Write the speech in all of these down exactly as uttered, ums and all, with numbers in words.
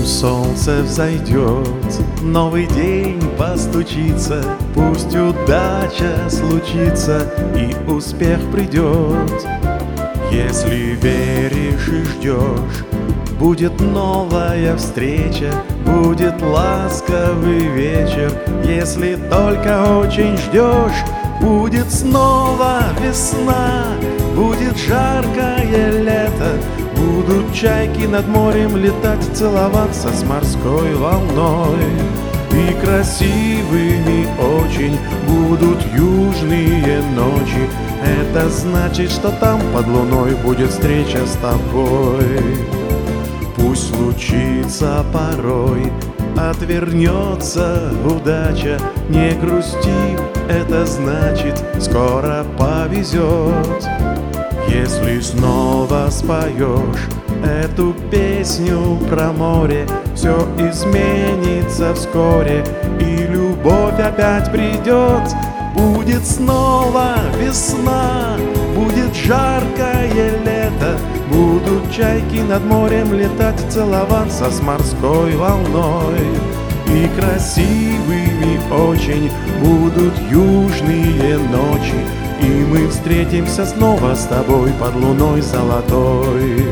Утром солнце взойдет, новый день постучится, пусть удача случится и успех придет. Если веришь и ждешь, будет новая встреча, будет ласковый вечер. Если только очень ждешь, будет снова весна, будет жаркое лето, будут чайки над морем летать, целоваться с морской волной. И красивыми очень будут южные ночи. Это значит, что там под луной будет встреча с тобой. Пусть случится порой, отвернется удача, не грусти, это значит, скоро повезет. Если снова споешь эту песню про море, все изменится вскоре, и любовь опять придет. Будет снова весна, будет жаркое лето, будут чайки над морем летать, целоваться с морской волной. И красивыми очень будут южные ночи, и мы встретимся снова с тобой под луной золотой.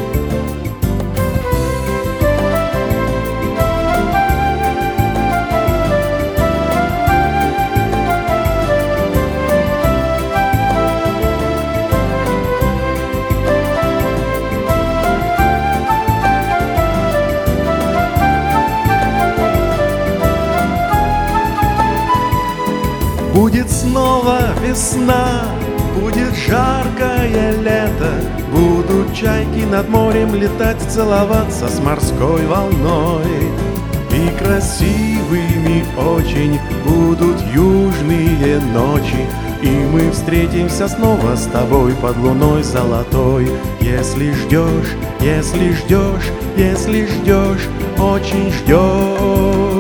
Будет снова весна, будет жаркое лето, будут чайки над морем летать, целоваться с морской волной. И красивыми очень будут южные ночи, и мы встретимся снова с тобой под луной золотой. Если ждешь, если ждешь, если ждешь, очень ждешь.